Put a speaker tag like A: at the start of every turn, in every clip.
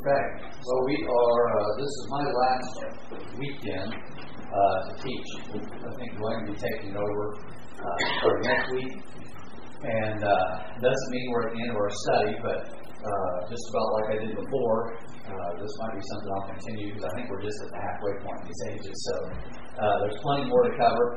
A: Okay. Well, this is my last weekend to teach. I think I'm going to be taking over for next week. And doesn't mean we're at the end of our study, but just about like I did before, this might be something I'll continue because I think we're just at the halfway point in these ages. So there's plenty more to cover.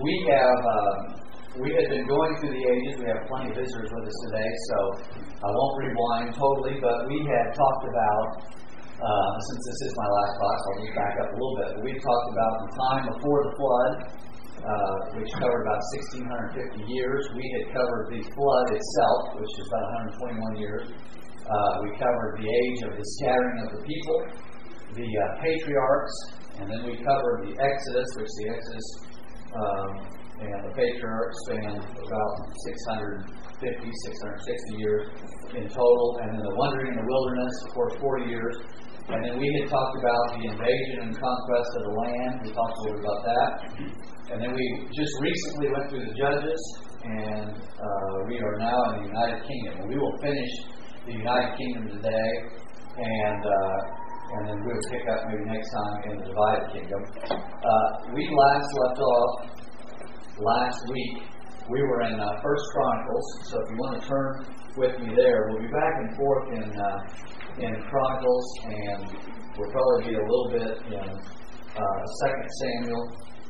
A: We had been going through the ages. We have plenty of visitors with us today, so I won't rewind totally, but we had talked about, since this is my last class, I'll just back up a little bit. We talked about the time before the flood, which covered about 1,650 years. We had covered the flood itself, which is about 121 years. We covered the age of the scattering of the people, the patriarchs, and then we covered the Exodus, which the Exodus and the patriarchs spanned about 650, 660 years in total. And then the wandering in the wilderness, of course, 40 years. And then we had talked about the invasion and conquest of the land. We talked a little bit about that. And then we just recently went through the Judges, and we are now in the United Kingdom. And we will finish the United Kingdom today, and then we'll pick up maybe next time in the divided kingdom. We last left off last week. We were in 1 Chronicles, so if you want to turn with me there, we'll be back and forth in Chronicles, and we'll probably be a little bit in 2 Samuel,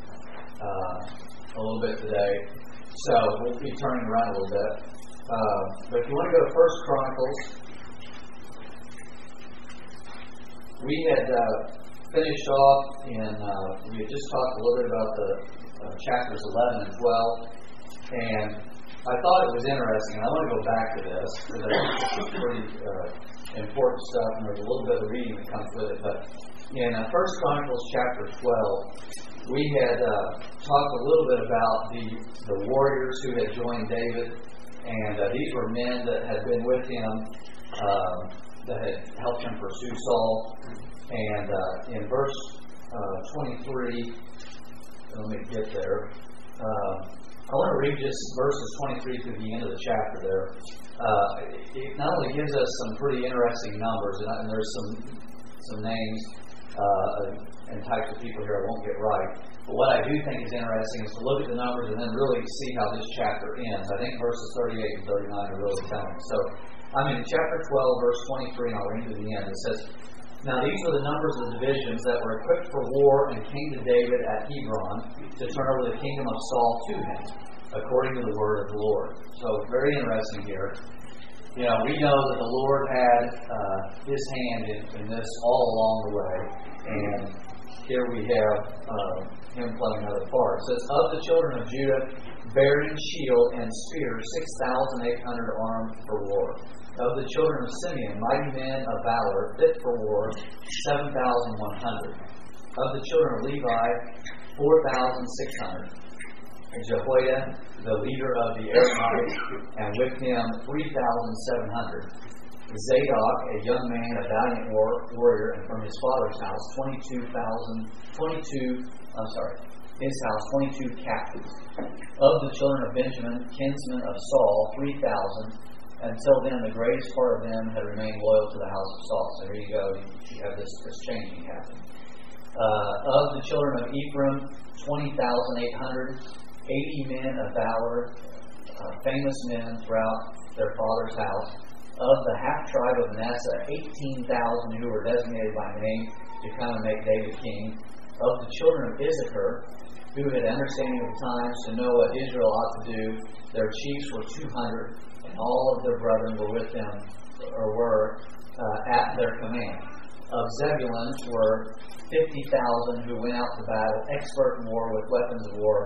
A: a little bit today. So we'll be turning around a little bit. But if you want to go to 1 Chronicles, we had finished off we had just talked a little bit about the chapters 11 and 12, and I thought it was interesting, and I want to go back to this, because it's pretty important stuff, and there's a little bit of reading that comes with it, but in 1 Chronicles chapter 12, we had talked a little bit about the warriors who had joined David, and these were men that had been with him, that had helped him pursue Saul. And in verse 23, let me get there. I want to read just verses 23 through the end of the chapter there. It not only gives us some pretty interesting numbers, and there's some names and types of people here I won't get right. But what I do think is interesting is to look at the numbers and then really see how this chapter ends. I think verses 38 and 39 are really telling. So I'm in chapter 12, verse 23, and I'll read to the end. It says, "Now these were the numbers of the divisions that were equipped for war and came to David at Hebron to turn over the kingdom of Saul to him, according to the word of the Lord." So very interesting here. You know, we know that the Lord had His hand in this all along the way, and here we have Him playing another part. It says, "Of the children of Judah, bearing shield and spear, 6,800 armed for war. Of the children of Simeon, mighty men of valor, fit for war, 7,100. Of the children of Levi, 4,600. Jehoiada, the leader of the Aaronites, and with him 3,700. Zadok, a young man, a valiant warrior, and from his father's house, 22 captains. Of the children of Benjamin, kinsmen of Saul, 3,000. Until then, the greatest part of them had remained loyal to the house of Saul." So here you go. You have this changing happening. Of the children of Ephraim, 20,800. 80 men of valor, famous men throughout their father's house. Of the half-tribe of Manasseh, 18,000 who were designated by name to come and make David king. Of the children of Issachar, who had understanding of the times to know what Israel ought to do, their chiefs were 200, and all of their brethren were with them, or were at their command. Of Zebulun were 50,000 who went out to battle, expert in war with weapons of war,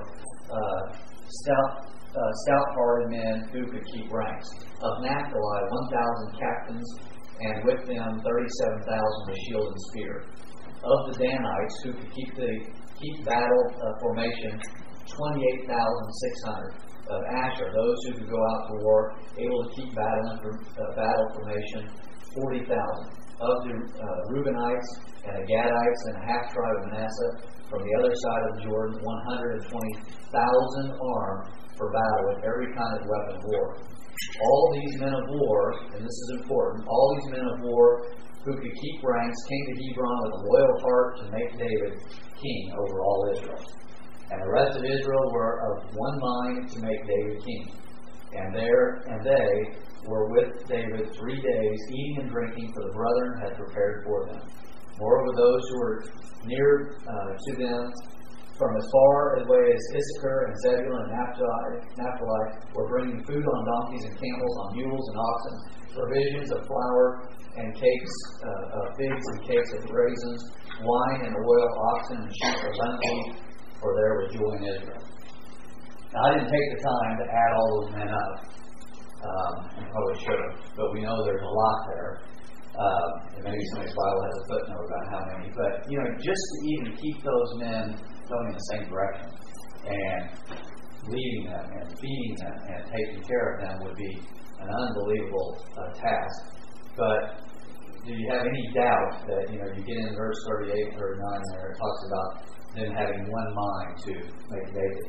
A: stout-hearted men who could keep ranks. Of Naphtali, 1,000 captains, and with them 37,000 with shield and spear. Of the Danites, who could keep battle formation, 28,600. Of Asher, those who could go out to war, able to keep battle formation, 40,000. Of the Reubenites and the Gadites and a half-tribe of Manasseh, from the other side of the Jordan, 120,000 armed for battle with every kind of weapon of war. All these men of war, and this is important, all these men of war who could keep ranks, came to Hebron with a loyal heart to make David king over all Israel. And the rest of Israel were of one mind to make David king. And they were with David 3 days, eating and drinking, for the brethren had prepared for them. Moreover, those who were near to them, from as far away as Issachar and Zebulun and Naphtali, were bringing food on donkeys and camels, on mules and oxen, provisions of flour and cakes, figs and cakes of raisins, wine and oil, oxen and sheep abundantly, for there was joy in Israel. Now, I didn't take the time to add all those men up. I probably should have, but we know there's a lot there. And maybe somebody's Bible has a footnote about how many. But, just to even keep those men going in the same direction and leading them and feeding them and taking care of them would be an unbelievable task. But do you have any doubt that, you get in verse 38, 39 there, it talks about them having one mind to make David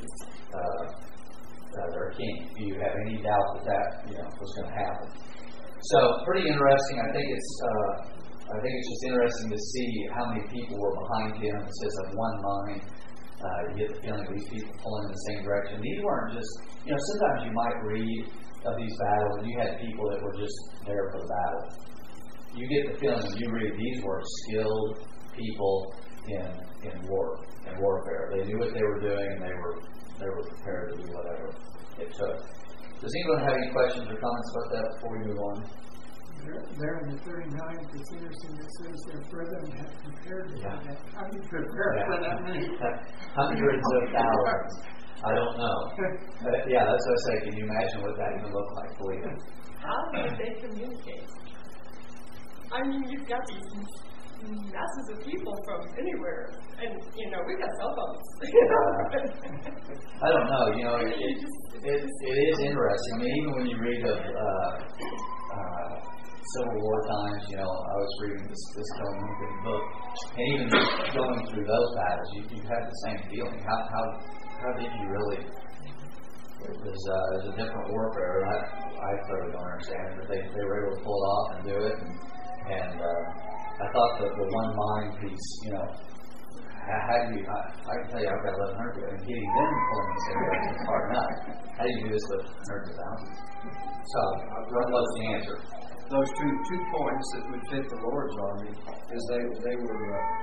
A: their king. Do you have any doubt that was going to happen? So, pretty interesting. I think it's just interesting to see how many people were behind him. It says of one mind. You get the feeling of these people pulling in the same direction. These weren't just, sometimes you might read of these battles and you had people that were just there for the battle. You get the feeling when you read these were skilled people in warfare. They knew what they were doing and they were prepared to do whatever it took. Does anyone have any questions or comments about that before we move on?
B: There in the 39th, it's interesting. It says their brethren had prepared for that. How do you prepare for that many?
A: Hundreds of thousands. I don't know. That's what I say. Can you imagine what that even looked like for you?
C: How did they communicate? I mean, you've got these masses of people from anywhere, and we've got cell phones.
A: I don't know. It is interesting. I mean, even when you read of Civil War times, I was reading this Lincoln book, and even going through those battles, you had the same feeling. How did you really? It was a different warfare. I clearly don't understand it, but they were able to pull it off and do it, and I thought that the one mind piece, how do you? I can tell you, I've got 1,100 people, and getting them pulling the same direction is hard enough. How do you do this with hundreds of thousands? So, what's the answer?
D: Those two points that would fit the Lord's army is they were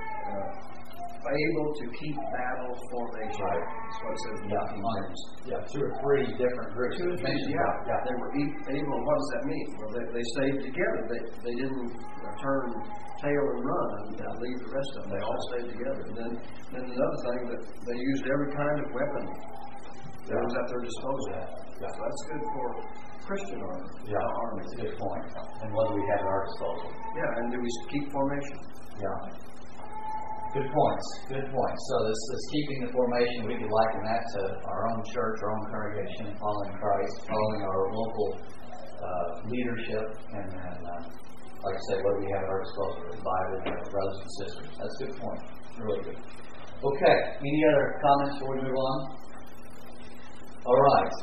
D: able to keep battle formation.
A: Right.
D: That's what it says in
A: 2 or 3 different groups.
D: They were able. What does that mean? Well, they stayed together. They didn't turn tail and run and leave the rest of them. They all stayed together. And then another thing, that they used every kind of weapon that was at their disposal. So that's good for Christian army.
A: That's a good point. And what do we have at our disposal?
D: And do we keep formation?
A: Good points. So this keeping the formation, we could liken that to our own church, our own congregation, following Christ, following our local leadership, and then, like I say, what do we have at our disposal? The Bible and our brothers and sisters. That's a good point. Really good. Okay. Any other comments before we move on? All right.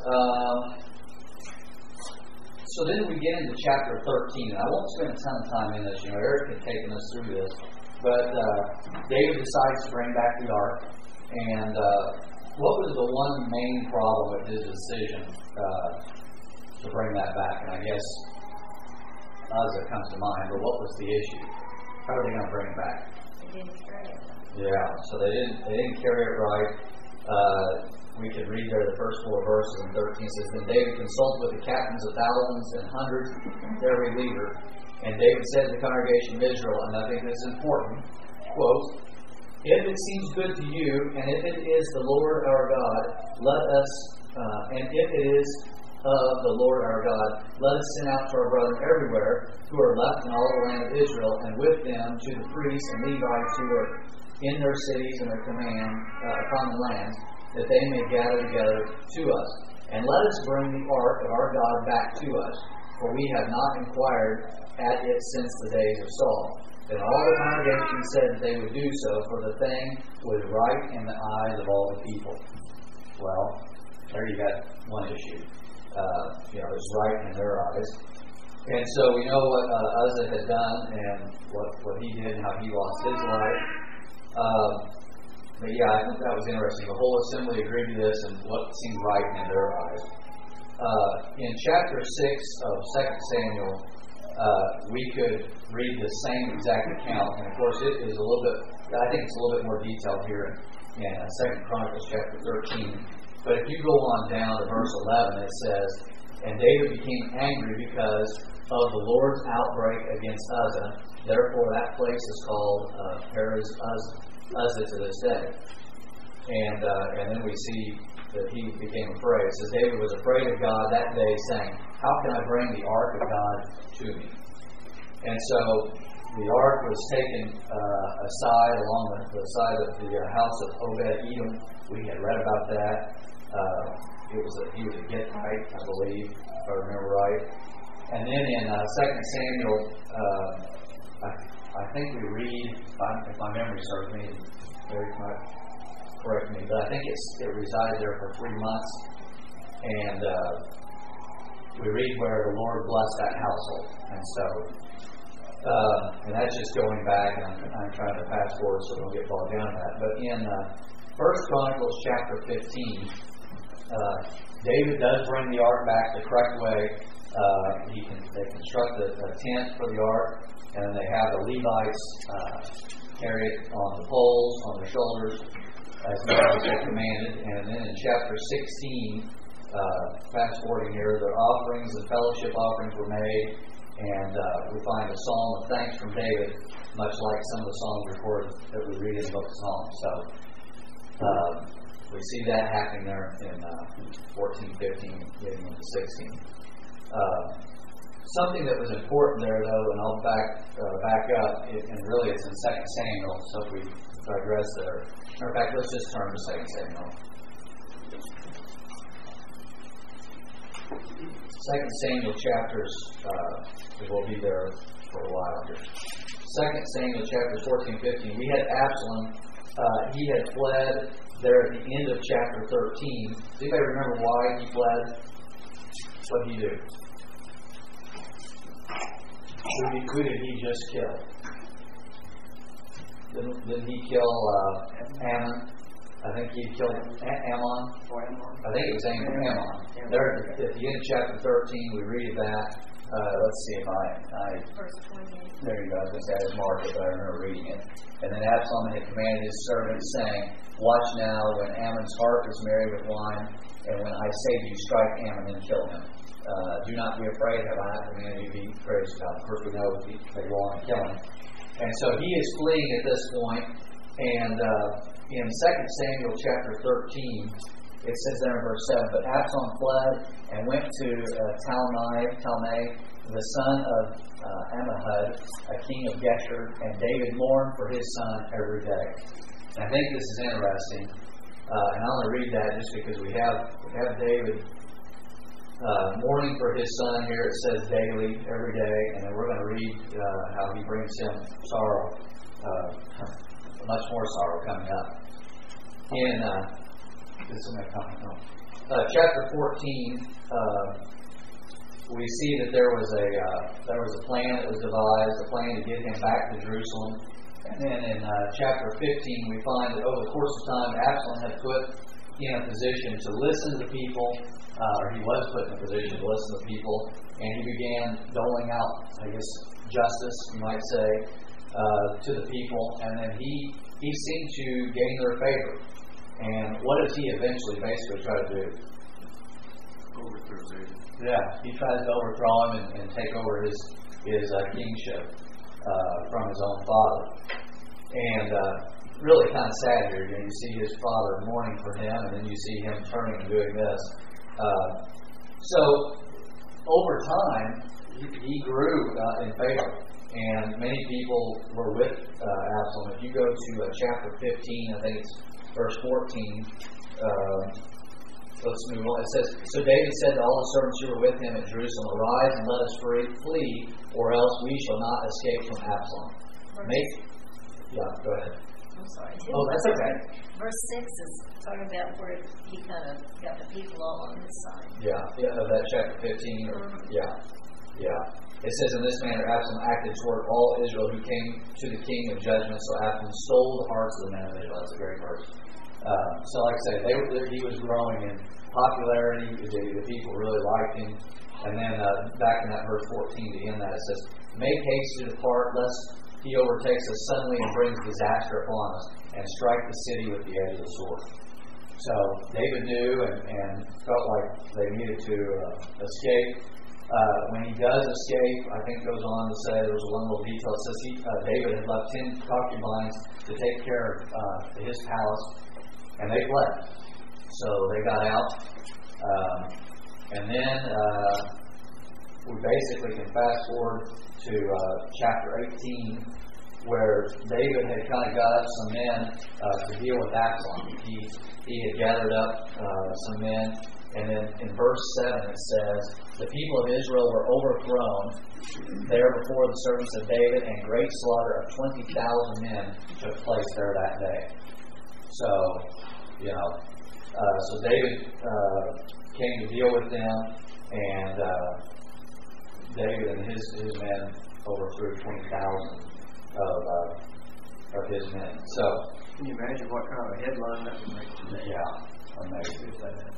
A: So then we get into chapter 13, and I won't spend a ton of time in this. Eric had taken us through this. But David decides to bring back the ark. And what was the one main problem with his decision to bring that back? And I guess as it comes to mind, but what was the issue? How are they going to bring it back?
C: They didn't carry it.
A: So they didn't carry it right. We can read there the first 4 verses, and 13 says, Then David consulted with the captains of thousands and hundreds, every leader. And David said to the congregation of Israel, and I think this is important, quote, If it seems good to you, and if it is the Lord our God, and if it is of the Lord our God, let us send out to our brethren everywhere who are left in all the land of Israel, and with them to the priests and Levites who are in their cities and their common lands, that they may gather together to us. And let us bring the ark of our God back to us, for we have not inquired at it since the days of Saul. Then all the congregation said that they would do so, for the thing was right in the eyes of all the people. Well, there you got one issue. It's right in their eyes. And so we know what Uzzah had done and what he did and how he lost his life. But yeah, I think that was interesting. The whole assembly agreed to this and what seemed right in their eyes. In chapter 6 of 2 Samuel, we could read the same exact account. And of course, it is a little bit, I think it's a little bit more detailed here in 2 Chronicles chapter 13. But if you go on down to verse 11, it says, "And David became angry because of the Lord's outbreak against Uzzah. Therefore, that place is called Perez Uzzah to this day." And then we see that he became afraid. It says, "David was afraid of God that day, saying, 'How can I bring the ark of God to me?'" And so the ark was taken aside along the side of the house of Obed-Edom. We had read about that. He was a Gittite, I believe, if I remember right. And then in 2 Samuel, I think we read, if my memory serves me, correct me, but I think it resided there for 3 months. And we read where the Lord blessed that household. And so, and that's just going back, and I'm trying to fast forward so we don't get bogged down in that. But in 1 Chronicles chapter 15, David does bring the ark back the correct way. They construct a tent for the ark, and then they have the Levites carry it on the poles, on their shoulders, as Moses had commanded. And then in chapter 16, fast forwarding here, the offerings, the fellowship offerings were made, and we find a psalm of thanks from David, much like some of the songs recorded that we read in the book of Psalms. So we see that happening there in 14, 15, getting into 16. Something that was important there, though, and I'll back up, and really it's in 2 Samuel, so if we digress there. In fact, let's just turn to 2 Samuel. 2 Samuel chapters, we'll be there for a while here. 2 Samuel chapters 14, 15. We had Absalom. He had fled there at the end of chapter 13. Does anybody remember why he fled? What did he do? Who did he just kill? Didn't he kill Ammon? I think he killed Ammon. I think it was Ammon. There at the end of chapter 13, we read that. Let's see if
C: Verse 28.
A: there you go. I was going to say I didn't mark it, but I remember reading it. And then Absalom had commanded his servants, saying, "Watch now when Ammon's heart is merry with wine, and when I say to you, strike Ammon and kill him. Do not be afraid, have I not commanded you to be praised God?" Of course, we know they go on and kill him. And so he is fleeing at this point. And in 2 Samuel chapter 13, it says there in verse 7, "But Absalom fled and went to Talmai, the son of Ammihud, a king of Geshur, and David mourned for his son every day." And I think this is interesting. And I want to read that just because we have David mourning for his son here. It says daily, every day, and then we're going to read how he brings him sorrow, much more sorrow coming up. In chapter 14, we see that there was a plan that was devised, a plan to get him back to Jerusalem. And then in chapter 15, we find that over the course of time, Absalom had put in a position to listen to the people, or he was put in a position to listen to the people, and he began doling out, justice, you might say, to the people. And then he seemed to gain their favor. And what does he eventually basically try to do?
D: Overthrow David.
A: Yeah, he tries to overthrow him and take over his kingship from his own father. And really kind of sad here. You see his father mourning for him, and then you see him turning and doing this. So over time, he grew in favor. And many people were with Absalom. If you go to chapter 15, I think it's verse 14, let's move on. It says, "So David said to all the servants who were with him at Jerusalem, 'Arise and let us flee, or else we shall not escape from Absalom.'" Yeah, go ahead.
E: I'm sorry.
A: Oh, that's okay.
E: Verse 6 is talking about where he kind of got the people all on his side.
A: Yeah, of that chapter 15. Yeah. It says, in this manner Absalom acted toward all Israel who came to the king with judgment. So Absalom stole the hearts of the men of Israel. That's a great verse. So like I say, he was growing in popularity. The people really liked him. And then back in that verse 14 to end that, it says, make haste to depart, lest he overtakes us suddenly and brings disaster upon us, and strike the city with the edge of the sword. So David knew and felt like they needed to escape. When he does escape, I think it goes on to say, there was one little detail. It says David had left 10 concubines to take care of his palace, and they fled. So they got out. And then we basically can fast forward to chapter 18, where David had kind of got up some men to deal with Absalom. He had gathered up some men. And then in verse 7 it says, the people of Israel were overthrown there before the servants of David, and great slaughter of 20,000 men took place there that day. So, so David came to deal with them, and David and his men overthrew 20,000 of his men. So,
D: can you imagine what kind of a headline that would make today?
A: Yeah, amazing.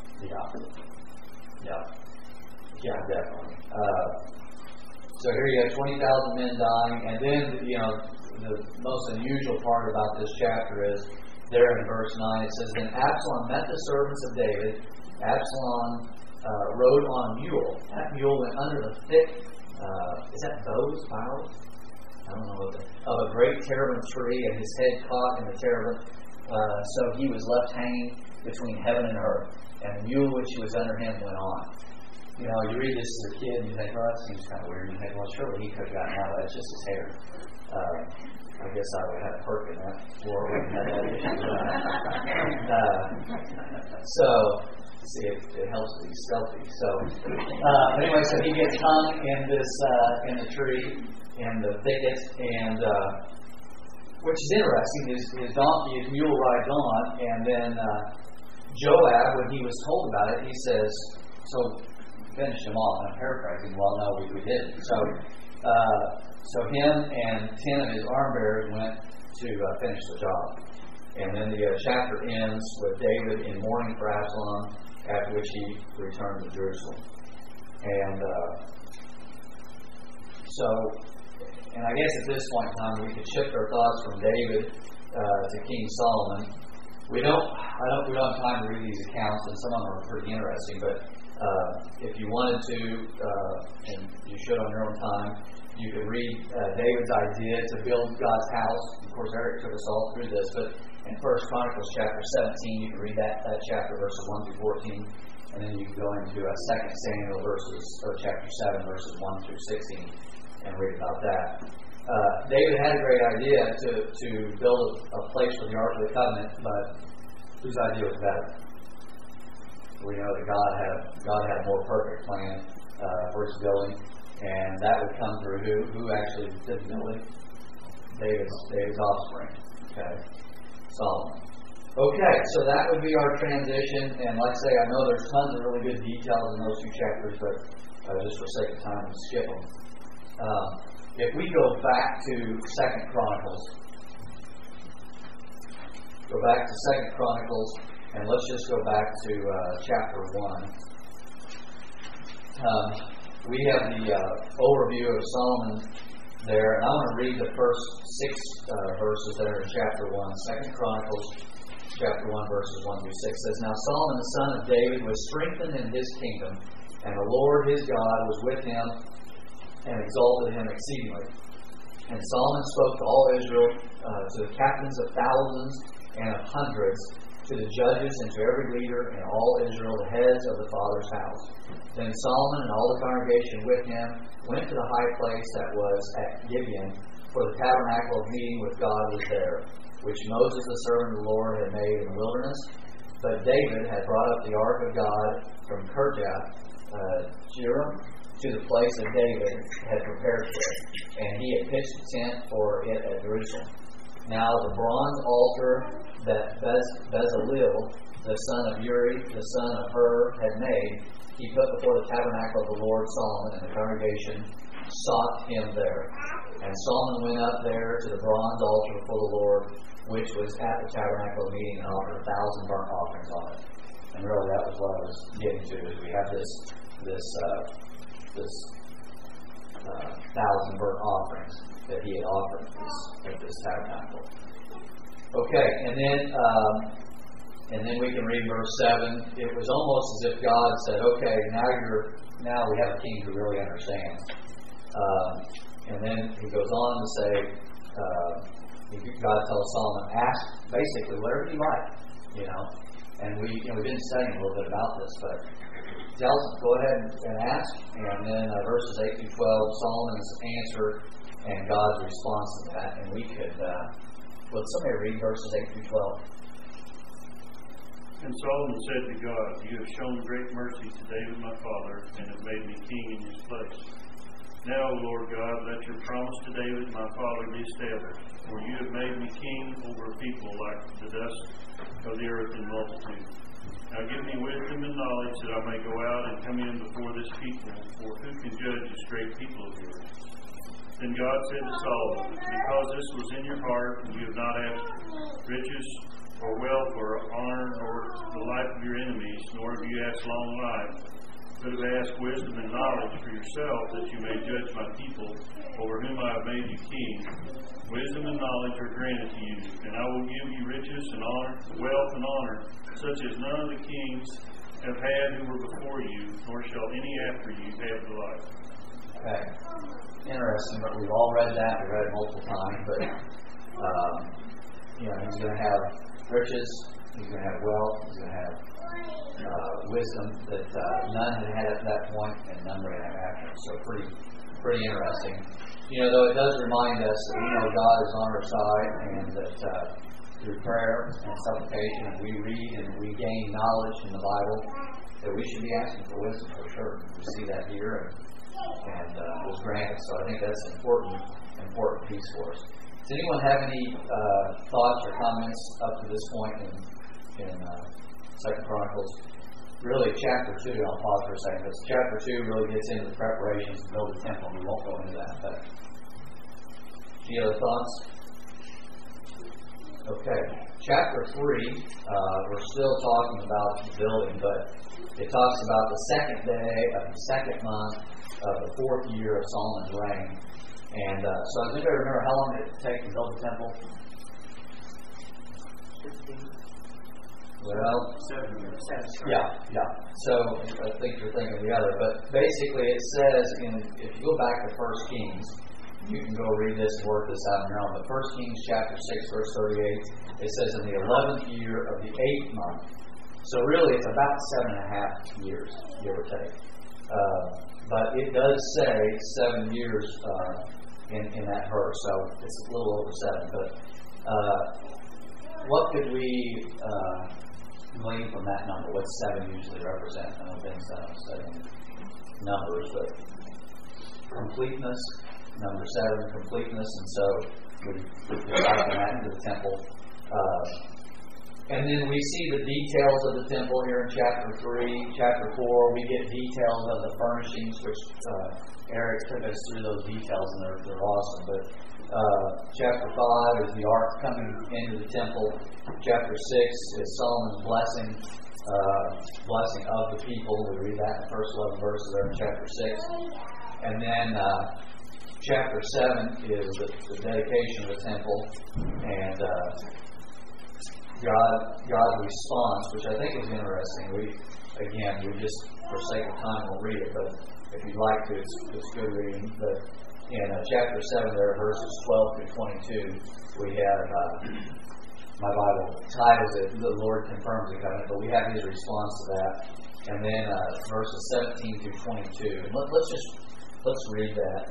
A: Yeah, definitely. So here you have 20,000 men dying, and then the most unusual part about this chapter is there in verse 9. It says, then Absalom met the servants of David. Absalom rode on a mule. That mule went under the thick, is that boughs? I don't know what of a great terebinth tree, and his head caught in the terebinth. So he was left hanging between heaven and earth, and the mule which was under him went on. You read this as a kid, and you think, well, that seems kind of weird. And you think, well, surely he could have gotten out of that. It's just his hair. I guess I would have had a perk in that, or we had that issue. So, see, it helps to be stealthy. So, anyway, so he gets hung in this in the tree, in the thicket, and which is interesting. His donkey, his mule rides on, and then Joab, when he was told about it, he says, so finish him off. I'm paraphrasing. Well, no, we didn't. So him and 10 of his arm bearers went to finish the job. And then the chapter ends with David in mourning for Absalom, after which he returned to Jerusalem. And and I guess at this point in time we could shift our thoughts from David to King Solomon. We don't have time to read these accounts, and some of them are pretty interesting. But if you wanted to, and you should on your own time, you could read David's idea to build God's house. Of course, Eric took us all through this, but in 1 Chronicles chapter 17, you can read that chapter, verses 1 through 14, and then you can go into 2 Samuel chapter 7, verses 1 through 16, and read about that. David had a great idea to build a place for the Ark of the Covenant, but whose idea was better? We know that God had a more perfect plan for its building, and that would come through who actually did the building? David's offspring. Okay, Solomon. Okay, so that would be our transition, and like I say, I know there's tons of really good details in those 2 chapters, but just for sake of time, we'll skip them. If we go back to 2 Chronicles, and let's just go back to chapter 1. We have the overview of Solomon there, and I want to read the first 6 verses there in chapter 1. 2 Chronicles chapter 1, verses 1 through 6 says, now Solomon the son of David was strengthened in his kingdom, and the Lord his God was with him and exalted him exceedingly. And Solomon spoke to all Israel, to the captains of thousands and of hundreds, to the judges and to every leader in all Israel, the heads of the father's house. Then Solomon and all the congregation with him went to the high place that was at Gibeon, for the tabernacle of meeting with God was there, which Moses the servant of the Lord had made in the wilderness. But David had brought up the ark of God from Kirjath Jearim to the place that David had prepared for it, and he had pitched a tent for it at Jerusalem. Now the bronze altar that Bezalel, the son of Uri, the son of Hur, had made, he put before the tabernacle of the Lord Solomon and the congregation sought him there. And Solomon went up there to the bronze altar before the Lord, which was at the tabernacle of meeting, and offered 1,000 burnt offerings on it. And really, that was what I was getting to. Is we have this 1,000 burnt offerings that he had offered at this tabernacle. Okay, and then we can read verse 7. It was almost as if God said, "Okay, now we have a king who really understands." And then he goes on to say, God tells Solomon, "Ask basically whatever you like," And we've been studying a little bit about this, but he tells him, "Go ahead and ask." And then verses 8 through 12, Solomon's answer and God's response to that. And we could, would somebody read verses 8 through 12?
F: And Solomon said to God, "You have shown great mercy to David my father, and have made me king in his place. Now, Lord God, let your promise to David my father be established, for you have made me king over a people like the dust of the earth in multitude. Now give me wisdom and knowledge that I may go out and come in before this people, for who can judge this great people of yours?" Then God said to Solomon, "Because this was in your heart, and you have not asked riches or wealth or honor or the life of your enemies, nor have you asked long life, but have asked wisdom and knowledge for yourself, that you may judge my people, over whom I have made you king. Wisdom and knowledge are granted to you, and I will give you riches and honor, wealth and honor, such as none of the kings have had who were before you, nor shall any after you have the like."
A: Okay. Interesting, but we've all read that. We've read it multiple times, but he's going to have riches, he's going to have wealth, he's going to have wisdom that none had at that point, and none were going to have after. So pretty interesting. Though it does remind us that God is on our side, and that through prayer and supplication, and we read and we gain knowledge in the Bible, that we should be asking for wisdom for sure. We see that here, and it was granted. So I think that's an important piece for us. Does anyone have any thoughts or comments up to this point in 2 Chronicles? Really, chapter 2, I'll pause for a second, because chapter 2 really gets into the preparations to build the temple. We won't go into that. But any other thoughts? Okay. Chapter 3, we're still talking about the building, but it talks about the second day of the second month of the 4th year of Solomon's reign. And so does anybody remember how long did it take to build the temple?
B: 15.
A: Well,
B: 7 years.
A: Yeah. So I think you're thinking the other. But basically it says, if you go back to 1 Kings, you can go read this and work this out on your own. But 1 Kings chapter 6, verse 38, it says in the 11th year of the 8th month. So really it's about 7.5 years, give or take. But it does say 7 years in that verse, so it's a little over 7. But what could we glean from that number? What's 7 usually represent? I know Ben's done studying numbers, but completeness, number 7, completeness, and so we divide that into the temple. And then we see the details of the temple here in chapter 3. Chapter 4, we get details of the furnishings, which Eric took us through those details, and they're awesome. But chapter 5 is the ark coming into the temple. Chapter 6 is Solomon's blessing of the people. We read that in the first 11 verses there in chapter 6. And then chapter 7 is the dedication of the temple, and God's response, which I think is interesting. We just, for sake of time, won't read it, but if you'd like to, it's good reading. But in chapter 7, there, verses 12 through 22, we have, my Bible titles it, "The Lord Confirms the Covenant," but we have his response to that. And then verses 17 through 22. And let's read that.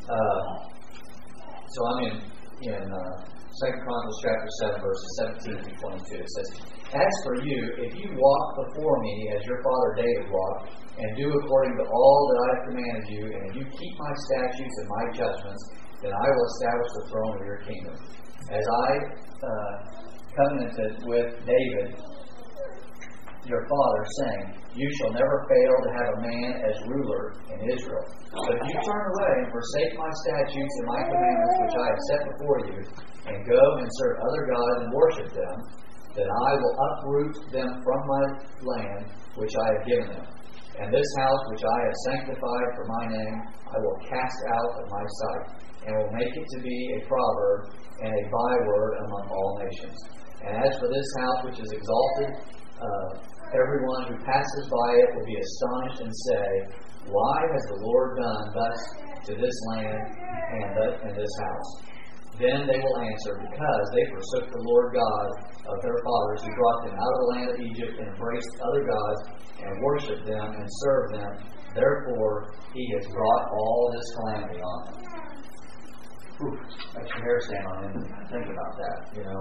A: So I'm in 2 Chronicles chapter 7, verses 17 through 22. It says, "As for you, if you walk before me as your father David walked, and do according to all that I have commanded you, and if you keep my statutes and my judgments, then I will establish the throne of your kingdom. As I covenanted with David, your father, saying, You shall never fail to have a man as ruler in Israel. But if you turn away and forsake my statutes and my commandments which I have set before you, and go and serve other gods and worship them, then I will uproot them from my land which I have given them. And this house which I have sanctified for my name, I will cast out of my sight, and will make it to be a proverb and a byword among all nations. And as for this house which is exalted, everyone who passes by it will be astonished and say, Why has the Lord done thus to this land and this house? Then they will answer, Because they forsook the Lord God of their fathers, who brought them out of the land of Egypt, and embraced other gods, and worshipped them, and served them. Therefore He has brought all this calamity on them. Whew, makes your hair stand on end and think about that,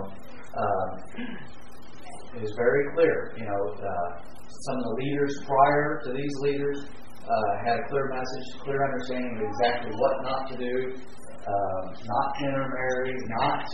A: It is very clear, some of the leaders prior to these leaders had a clear message, clear understanding of exactly what not to do, not to intermarry, not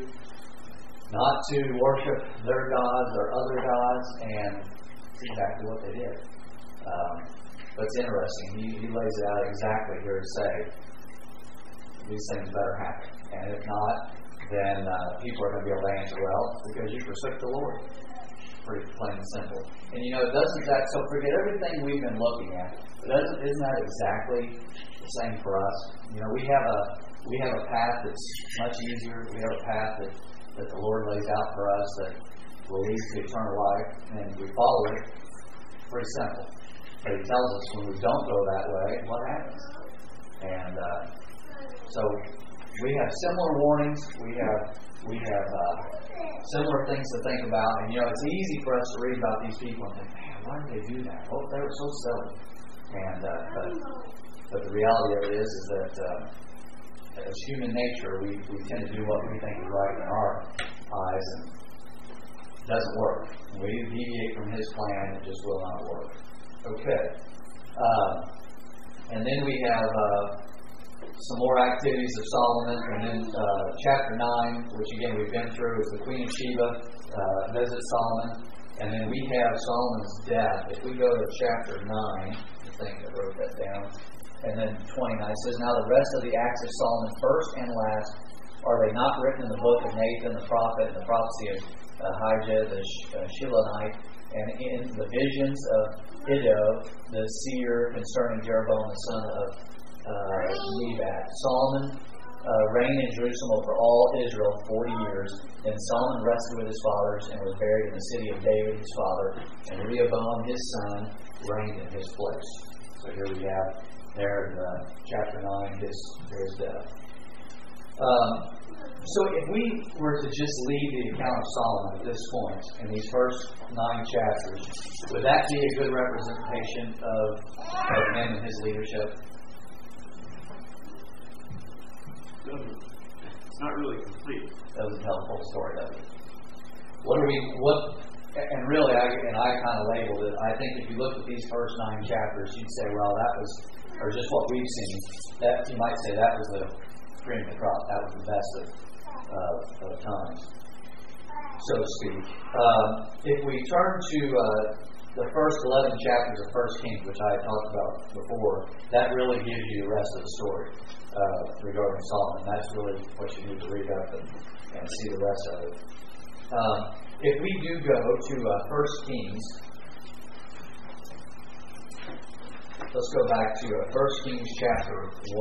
A: to worship their gods or other gods, and that's exactly what they did. But it's interesting. He lays it out exactly here to say these things better happen, and if not, then people are going to be able to answer, well, because you forsook the Lord. Pretty plain and simple. And doesn't that, so forget everything we've been looking at, isn't that exactly the same for us? We have a path that's much easier. We have a path that the Lord lays out for us that will lead to eternal life, and we follow it. Pretty simple. But He tells us when we don't go that way, what happens? And so we have similar warnings. We have similar things to think about. And it's easy for us to read about these people and think, man, why did they do that? Oh, they were so silly. And but the reality of it is that as human nature, we tend to do what we think is right in our eyes, and it doesn't work. When we deviate from His plan, it just will not work. Okay. And then we have some more activities of Solomon, and then chapter 9, which again we've been through, is the Queen of Sheba visits Solomon, and then we have Solomon's death. If we go to chapter 9, I think I wrote that down, and then 29, it says, Now the rest of the acts of Solomon, first and last, are they not written in the book of Nathan the prophet, and the prophecy of Ahijah the Shilonite, and in the visions of Iddo the seer concerning Jeroboam the son of Nebat? Solomon reigned in Jerusalem over all Israel 40 years. Then Solomon rested with his fathers and was buried in the city of David his father, and Rehoboam his son reigned in his place. So here we have there in chapter 9 his death. So if we were to just leave the account of Solomon at this point, in these first 9 chapters, would that be a good representation of him and his leadership?
F: It's not really complete.
A: Doesn't tell the whole story, does it? And really, I kind of labeled it. I think if you look at these first 9 chapters, you'd say, well, that was, or just what we've seen, that you might say that was the cream of the crop. That was the best of times, so to speak. If we turn to the first 11 chapters of 1 Kings, which I talked about before, that really gives you the rest of the story regarding Solomon. That's really what you need to read up and see the rest of it. If we do go to 1 Kings, let's go back to 1 Kings chapter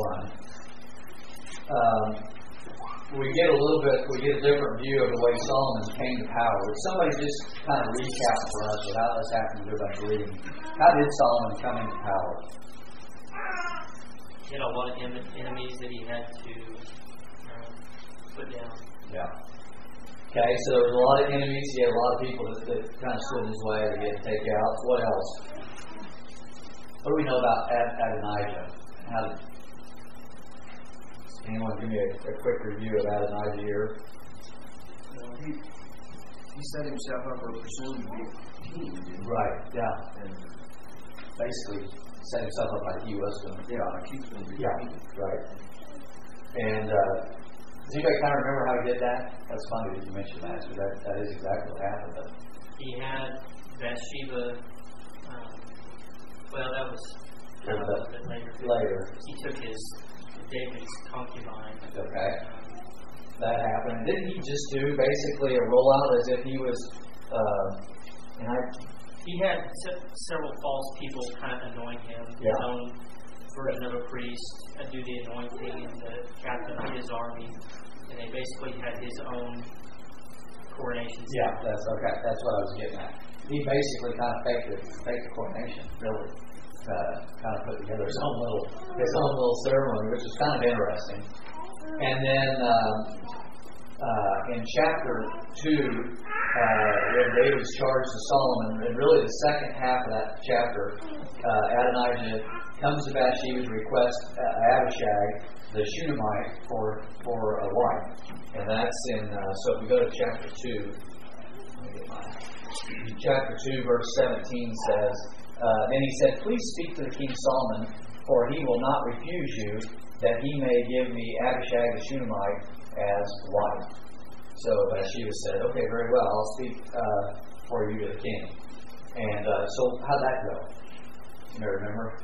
A: 1. We get a different view of the way Solomon came to power. Would somebody just kind of recap for us without us having to go back to reading? How did Solomon come into power?
G: He had a lot of enemies that he had to put down. Yeah.
A: Okay, so there was a lot of enemies. He had a lot of people that kind of stood in his way that he had to take out. What else? What do we know about Adonijah? Anyone give me a quick review of Adonijah here?
D: He set himself up or presumed to be king.
A: Right, yeah. And basically set himself up like he was going to be.
D: Like he was going to be king.
A: Right. And does anybody kind of remember how he did that? That's funny that you mentioned that. So that is exactly what happened.
G: He had Bathsheba, well, that was kind of a little bit later. He took David's concubine.
A: Okay. That happened. Didn't he just do basically a rollout as if he was,
G: He had several false people kind of anoint him, his own version of a priest, do the anointing, and the captain of his army, and they basically had his own coronation.
A: Yeah, that's okay. That's what I was getting at. He basically kind of faked the coronation, really. Kind of put together his own little ceremony, which is kind of interesting. And then in chapter 2, when David's charged to Solomon, and really the second half of that chapter, Adonijah comes to Bathsheba's request Abishag, the Shunammite, for a wife. And that's in, so if we go to chapter 2, let me get mine. Chapter 2, verse 17 says, then he said, please speak to the king Solomon, for he will not refuse you, that he may give me Abishag the Shunammite as wife. So Bathsheba said, okay, very well, I'll speak for you to the king. And so how'd that go? You remember?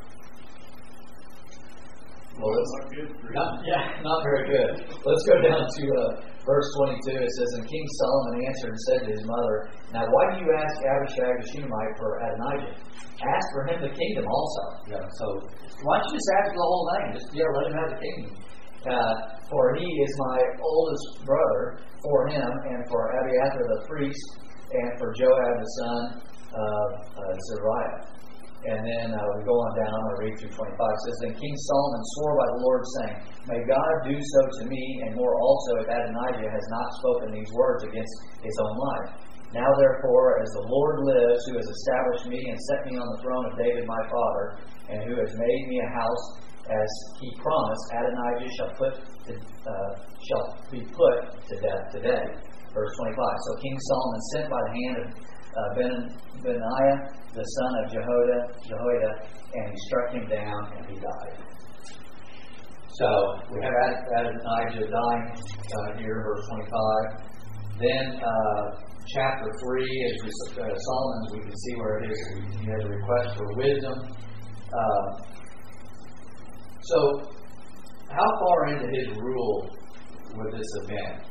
A: Well, not very good. Let's go down to verse 22. It says, and King Solomon answered and said to his mother, now why do you ask Abishag the Shunammite for Adonijah? Ask for him the kingdom also. So why don't you just ask for the whole thing? Just let him have the kingdom. For he is my oldest brother, for him, and for Abiathar the priest, and for Joab the son of Zeruiah. And then we go on down, I'll read through 25. It says, then King Solomon swore by the Lord, saying, may God do so to me, and more also, if Adonijah has not spoken these words against his own life. Now therefore, as the Lord lives, who has established me and set me on the throne of David my father, and who has made me a house, as he promised, Adonijah shall be put to death today. Verse 25. So King Solomon sent by the hand of Benaiah, the son of Jehoiada, and he struck him down, and he died. So we have Adonijah dying here, verse 25. Then chapter 3, as Solomon's, we can see where it is. He has a request for wisdom. So, how far into his rule would this have been?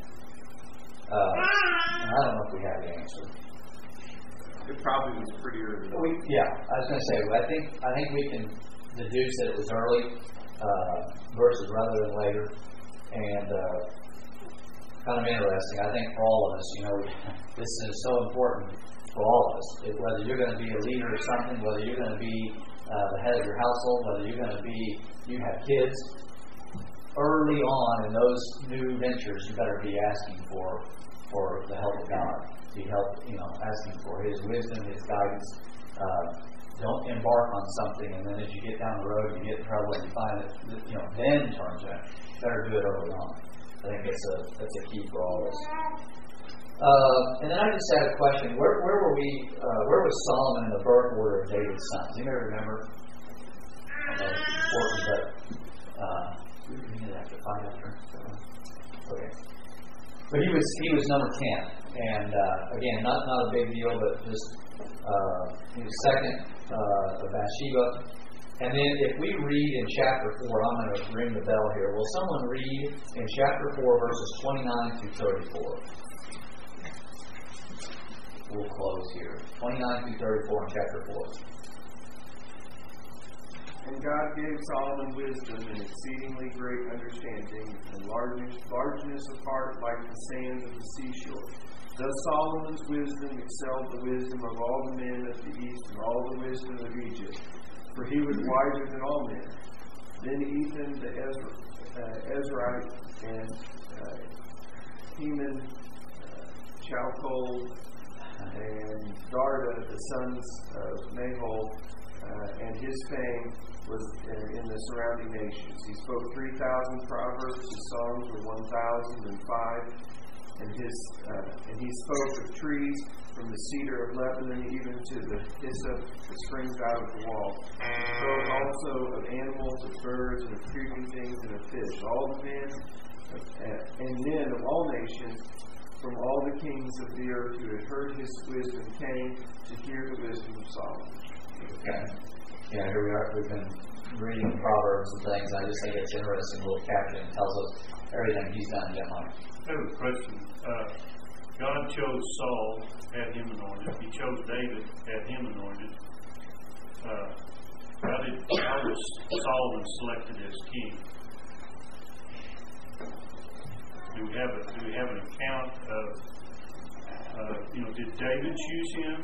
A: I don't know if we have the answer.
H: It probably was pretty early.
A: I was going to say, I think we can deduce that it was early versus rather than later, and kind of interesting. I think for all of us, this is so important for all of us. Whether you're going to be a leader of something, whether you're going to be the head of your household, whether you're going to be, you have kids, early on in those new ventures, you better be asking for the help of God. Be asking for His wisdom, His guidance. Don't embark on something, and then as you get down the road, you get in trouble, and you find it, then turns out. Better do it early on. I think that's a key for all of us. And then I just had a question. Where were we? Where was Solomon in the birth order of David's sons? Anybody remember? I know it's important, but we need to have to find out. Okay. But he was number 10, and again, not a big deal, but just he was second of Bathsheba. And then if we read in chapter 4, I'm going to ring the bell here. Will someone read in chapter 4, verses 29 through 34? We'll close here. 29 through 34 in chapter 4.
H: And God gave Solomon wisdom and exceedingly great understanding, and largeness of heart like the sands of the seashore. Thus Solomon's wisdom excelled the wisdom of all the men of the east and all the wisdom of Egypt, for he was wiser than all men. Then Ethan the Ezrahite and Heman, Chalcol, and Darda, the sons of Nahol, and his fame was in the surrounding nations. He spoke 3,000 proverbs. His songs were 1,005. And he spoke of trees from the cedar of Lebanon even to the hyssop that springs out of the wall. He spoke also of animals, of birds, and of creeping things, and of fish. All the men and men of all nations from all the kings of the earth who had heard his wisdom came to hear the wisdom of Solomon.
A: Okay. Yeah, here we are. We've been reading Proverbs and things, and I just think it's interesting. Little caption tells us everything he's done in that life.
F: I have a question. God chose Saul, had him anointed. He chose David, had him anointed. How was Solomon selected as king? Do we have an account of did David choose him?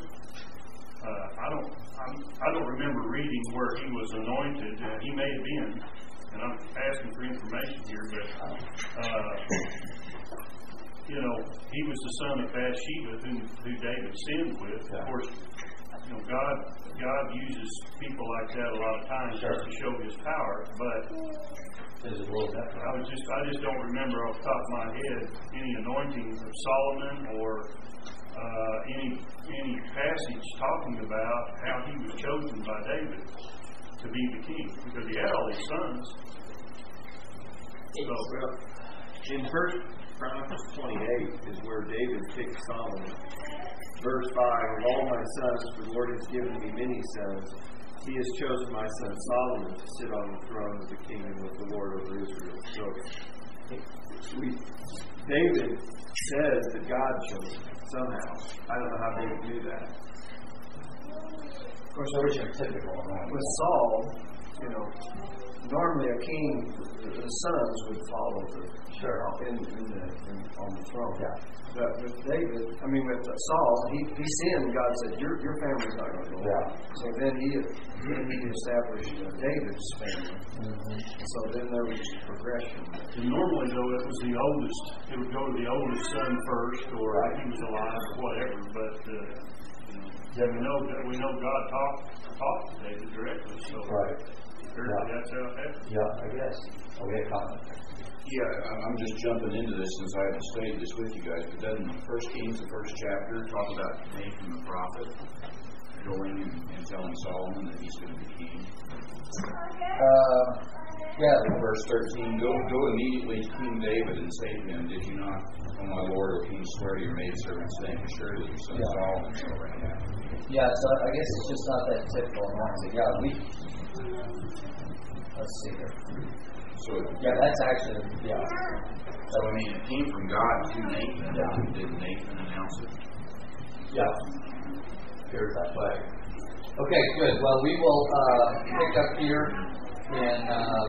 F: I don't remember reading where he was anointed. He may have been, and I'm asking for information here, but he was the son of Bathsheba, who David sinned with. Of course, God uses people like that a lot of times just to show His power. But I just don't remember off the top of my head any anointing of Solomon or any passage talking about how he was chosen by David to be the king, because he had all his sons.
H: So, in 1 Chronicles 28 is where David picked Solomon. Verse 5, of all my sons, the Lord has given me many sons. He has chosen my son Solomon to sit on the throne of the kingdom of the Lord over Israel. So, David says that God chose him somehow. I don't know how David knew that.
A: Of course, those are typical.
D: With Saul, normally a king, the sons would follow on the throne. Yeah. But with David, with Saul, he sinned. God said, "Your family's not going to go." Yeah. So then he established David's family. Mm-hmm. So then there was progression.
F: And normally, though, it was the oldest. It would go to the oldest son first, or if he was alive, or whatever. But we know God talked to David directly. So that's how it happened.
A: Yeah, I guess. Okay, comment.
I: Yeah, I'm just jumping into this since I haven't studied this with you guys. But doesn't 1 Kings, the first chapter, talk about Nathan the prophet going and telling Solomon that he's going to be king? Verse 13, go immediately to King David and say to him, did you not, O my Lord, O King, swear to your maidservant's name, assuredly your son Solomon shall reign after you?
A: Yeah, so I guess it's just not that typical. Let's see here.
I: So
A: that's actually,
I: So it came from God to Nathan. Yeah. Did Nathan announce it?
A: Yeah. Here's that way. Okay, good. Well, we will pick up here in